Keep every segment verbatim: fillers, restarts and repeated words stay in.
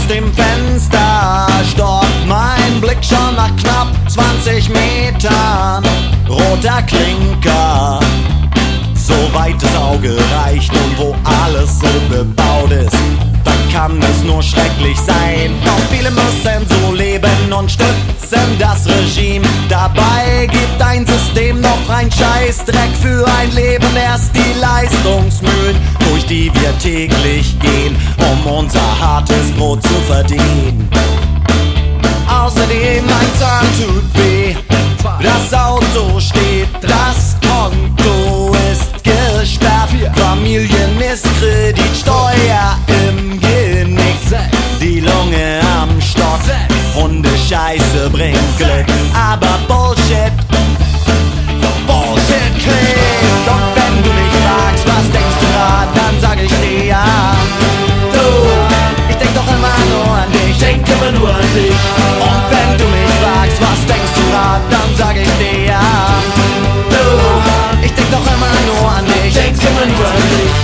Aus dem Fenster stoppt mein Blick schon nach knapp zwanzig Metern. Roter Klinker, so weit das Auge reicht und wo alles so bebaut ist, da kann es nur schrecklich sein. Doch viele müssen so leben und stützen das Regime. Dabei gibt ein System noch ein Scheißdreck für ein Leben. Erst die Leistungsmühlen, durch die wir täglich gehen, um unser hartes Brot zu verdienen. Außerdem ein Zahn tut weh, das Auto steht, das Konto ist gesperrt, Familienmisskredit, Steuer im Genick, die Lunge am Stock, Hundescheiße bringt Glück, aber Bullshit, Bullshit klingt. Und wenn du mich fragst, was denkst du grad, dann sag ich dir ja, du, ich denk doch immer nur an dich, denk immer nur an dich. Und wenn du mich fragst, was denkst du grad, dann sag ich dir ja, du, ich denk doch immer nur an dich, denk immer nur an dich.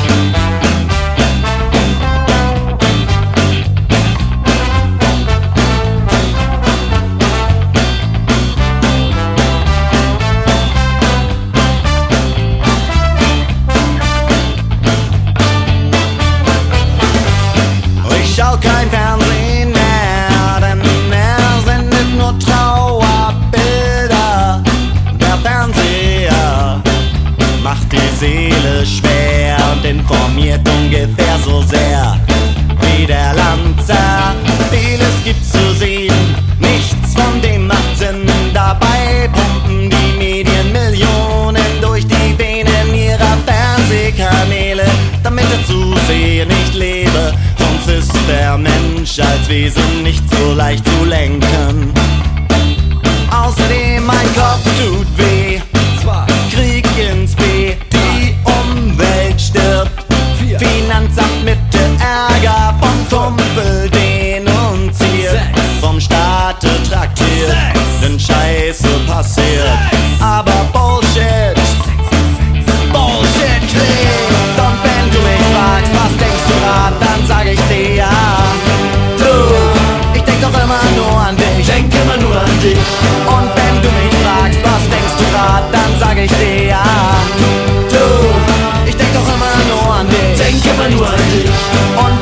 Ich schau kein Fernsehen mehr, denn er sendet nur Trauerbilder. Der Fernseher macht die Seele schwer und informiert ungefähr so sehr wie der Lanzer. Vieles gibt's zu sehen, nichts von dem macht Sinn. Dabei pumpen die Medien Millionen durch die Venen ihrer Fernsehkanäle, damit der Zuseher nicht lebe. Sonst ist der Mensch als Wesen nicht so leicht zu lenken. Außerdem mein Kopf tut weh, Krieg ins B, die Umwelt stirbt, Finanzamt mit Ärger vom Kumpel denunziert, vom Staate traktiert, denn Scheiße passiert, aber Bullshit, Bullshit klingt. Und wenn du mich fragst, was denkst du grad, dann sag ich dir ja, du, ich denk doch immer nur an dich, denk immer nur an dich. Und wenn du mich fragst, was denkst du grad, dann sag ich dir ja, du, ich denk doch immer nur an dich, denk immer nur an dich. Und